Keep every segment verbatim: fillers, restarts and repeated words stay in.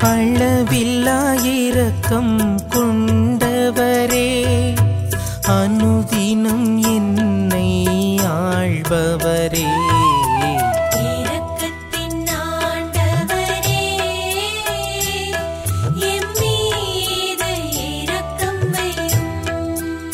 அளவில்லா இரக்கம் கொண்டவரே, அனுதினம் என்னை ஆள்பவரே, இரக்கத்தின் ஆண்டவரே, எம் மீது இரக்கம் வையும்.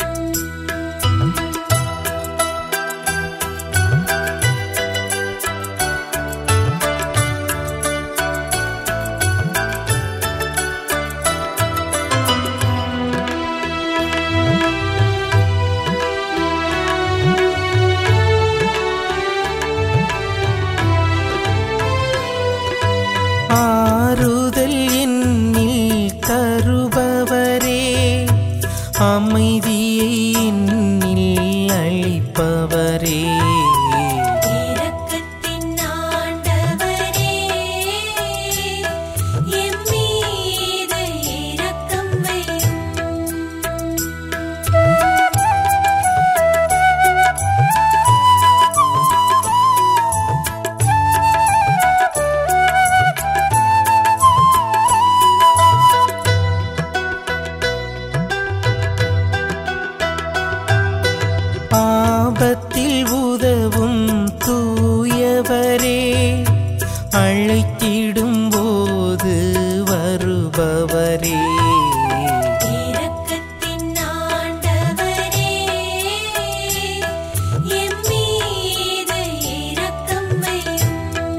ஆறுதல் என்னில் தருபவரே, அமைதியை என்னில் அளிப்பவரே, இரக்கத்தின் ஆண்டவரே, எம் மீது இரக்கம் வையும். ஆபத்தில் உதவும் தூயவரே, அழைத்திடும் போது வருபவரே, இரக்கத்தின் ஆண்டவரே, எம் மீது இரக்கம் வையும்.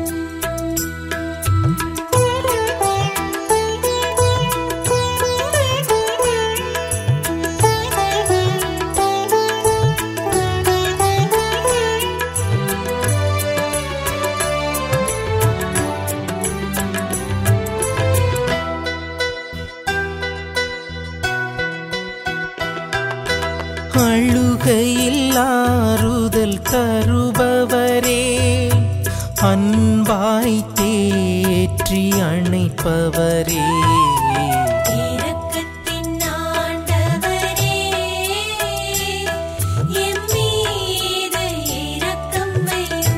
அழுகையில் ஆறுதல் தருபவரே, அன்பாய் தேற்றி அணைப்பவரே, இரக்கத்தின் ஆண்டவரே, எம் மீது இரக்கம் வையும்.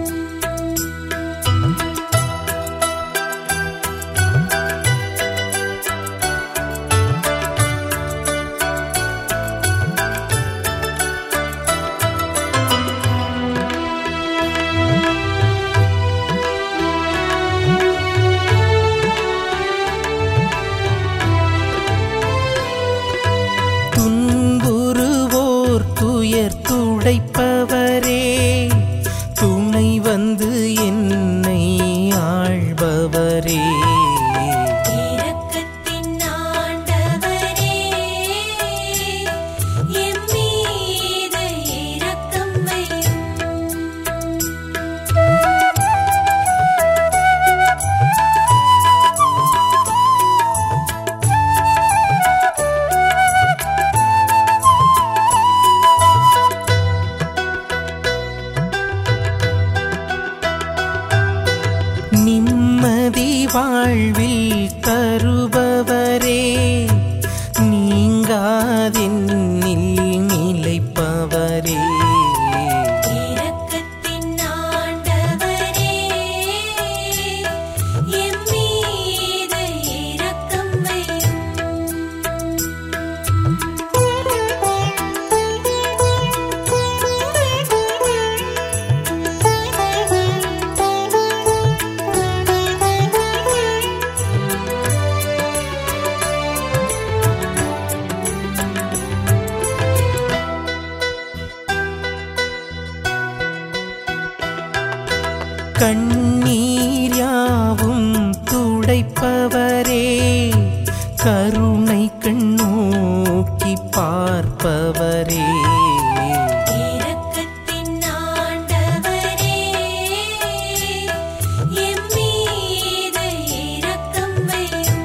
துன்புறுவோர் துயர் துடைப்பவரே, துணை வந்து என்னை ஆள்பவரே, இரக்கத்தின் ஆண்டவரே, எம் மீது இரக்கம் வையும். நிம்மதி வாழ்வில் தருபவரே, நீங்காதென்னில் நிலைப்பவரே, இரக்கத்தின் ஆண்டவரே, எம் மீது இரக்கம் வையும். கண்ணீர் யாவும் துடைப்பவரே, கருணை கண்ணோக்கி பார்ப்பவரே, இரக்கத்தின் ஆண்டவரே, எம் மீது இரக்கம் வையும்.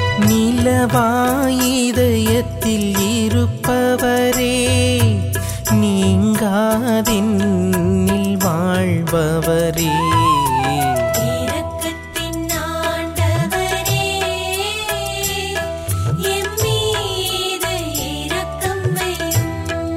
நிலவாயிதயத்தில் இருப்பவரே, நீங்காதென்னில் வாழ்பவரே இரக்கத்தின் ஆண்டவரே எம் மீது இரக்கம் வையும்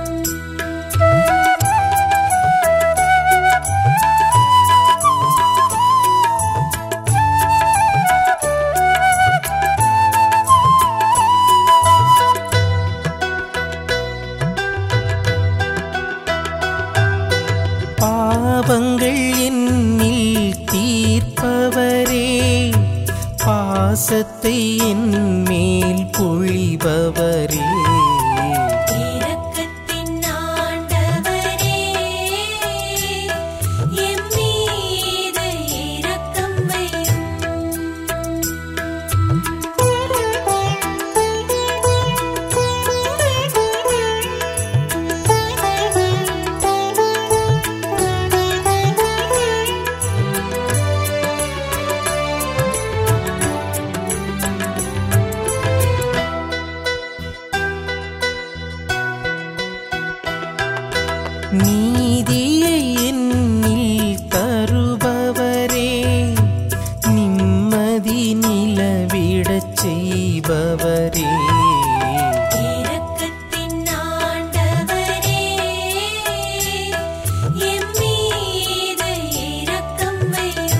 பாவங்கள் என்னில் தீர்ப்பவரே பாசத்தை என் மேல் பொழிபவரே இரக்கத்தின் ஆண்டவரே எம் மீது இரக்கம் வையும் நீதியை என்னில் தருபவரே நிம்மதி நிலவிடச் செய்பவரே இரக்கத்தின் ஆண்டவரே எம் மீது இரக்கம் வையும்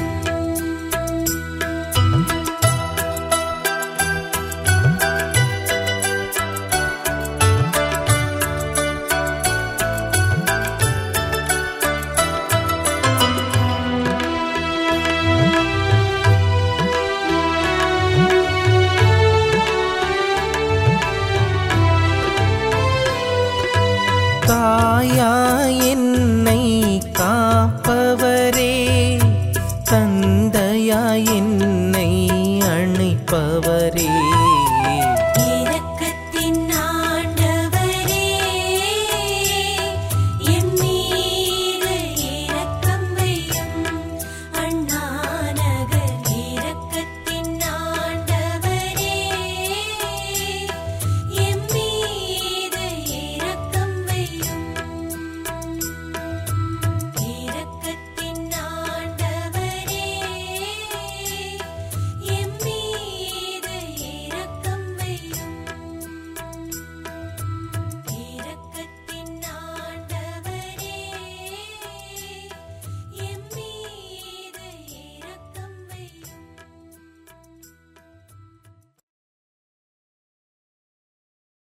தாயா என்னை காப்பவரே தந்தையா என்னை அணைப்பவரே